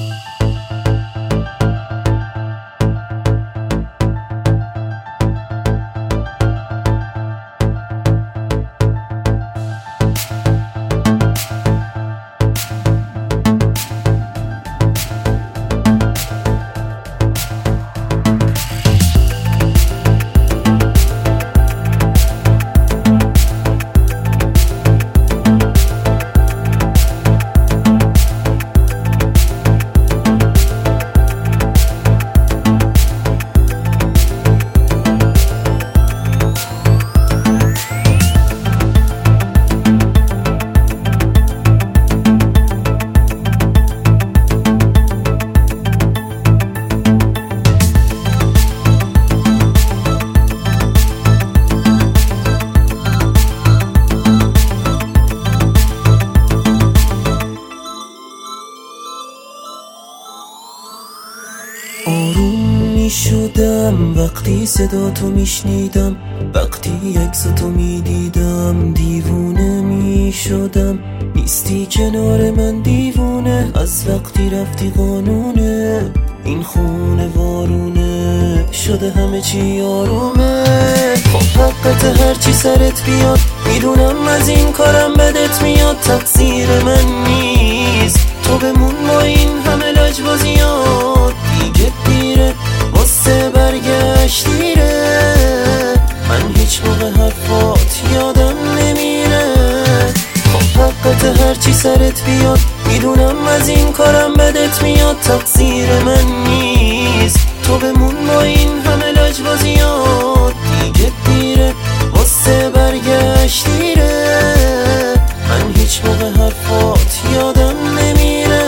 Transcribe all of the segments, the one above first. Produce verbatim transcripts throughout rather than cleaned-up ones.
آروم می شدم وقتی صدا تو می شنیدم، وقتی عکس تو می دیدم دیوونه می شدم. نیستی کنار من دیوونه، از وقتی رفتی قانونه. این خونه وارونه شده همه چی آرومه. خب حقت هرچی سرت بیاد، میدونم از این کارم بدت میاد. تقصیر من نیست، تو بمون با این همه لجبازیات. دیگه دیره واسه برگشت دیره، من هیچ موقع حرفات یادم نمیره. خب حقت هرچی سرت بیاد، میدونم از این کارم بدت میاد. تقصیر من نیست، تو بمون با این همه لجبازیات. دیگه دیره واسه برگشت دیره، من هیچ موقع حرفات یادم نمیره.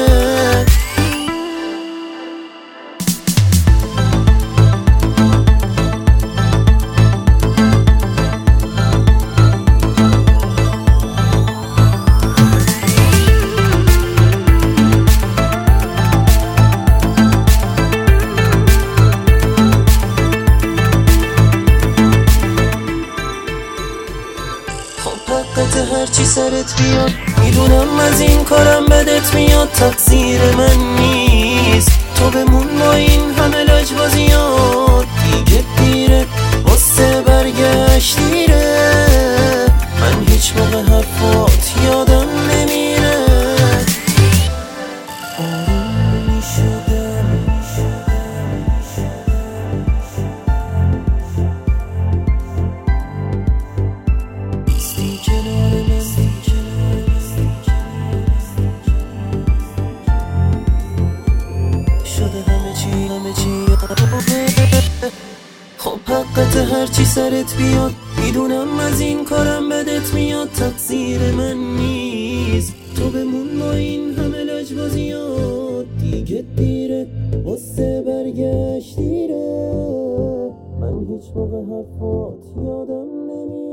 حقت هرچی سرت بیاد، میدونم از این کارم بدت میاد. تقصیر من نیست، تو بمون با این همه لجبازیات. دیگه دیره واسه برگشت دیره، من هیچ موقع حرفات یادم نمیره. آروم می شدم خب حقت هرچی سرت بیاد، میدونم از این کارم بدت میاد. تقصیر من نیست، تو بمون با این همه لجبازیات. دیگه دیره واسه برگشت دیره، من هیچ موقع حرفات یادم نمیاد.